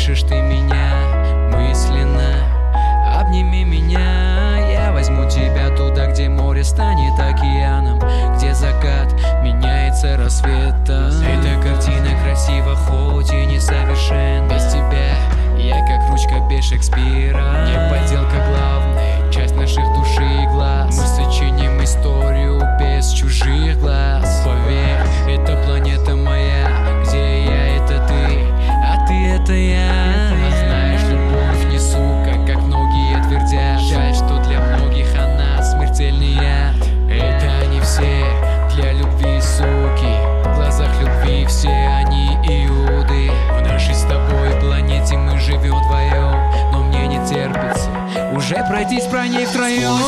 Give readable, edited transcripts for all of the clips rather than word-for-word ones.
Слышишь ты меня мысленно? Обними меня, я возьму тебя туда, где море станет океаном, где закат меняется рассветом. Эта картина красива, хоть и несовершенна. Без тебя я как ручка без Шекспира. Не подделка главная, часть наших души и глаз. Мы сочиним историю без чужих глаз. Поверь, это планета моя, где я — это ты, а ты — это я. Знаешь, любовь не сука, как многие твердят. Жаль, что для многих она смертельный яд. Это они все для любви суки, в глазах любви все они иуды. В нашей с тобой планете мы живем вдвоем, но мне не терпится уже пройтись по ней втроем.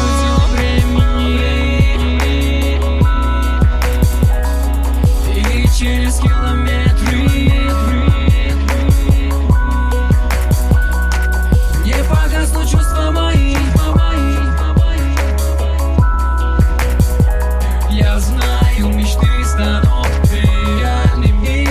И через километры не погаснут чувства мои. Я знаю, мечты станут реальными.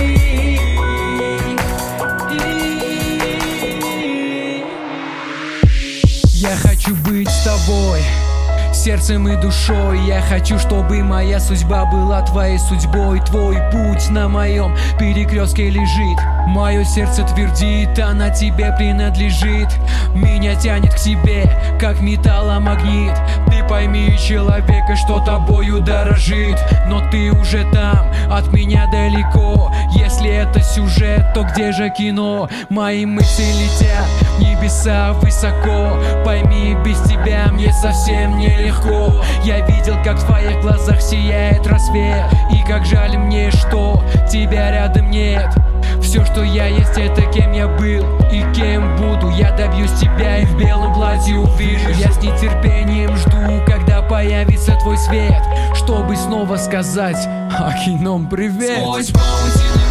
Я хочу быть с тобой сердцем и душой. Я хочу, чтобы моя судьба была твоей судьбой. Твой путь на моем перекрестке лежит. Мое сердце твердит, она тебе принадлежит. Меня тянет к тебе, как металломагнит. Ты пойми, человека, что тобою дорожит. Но ты уже там, от меня далеко. Если это сюжет, то где же кино? Мои мысли летят в небеса высоко. Пойми, без тебя мне совсем нелегко. Я видел, как в твоих глазах сияет рассвет. И как жаль мне, что тебя рядом нет. Все, что я есть, это кем я был и кем буду. Я добьюсь тебя и в белом платье увижу. Я с нетерпением жду, когда появится твой свет, чтобы снова сказать Акином привет. Сквозь паутину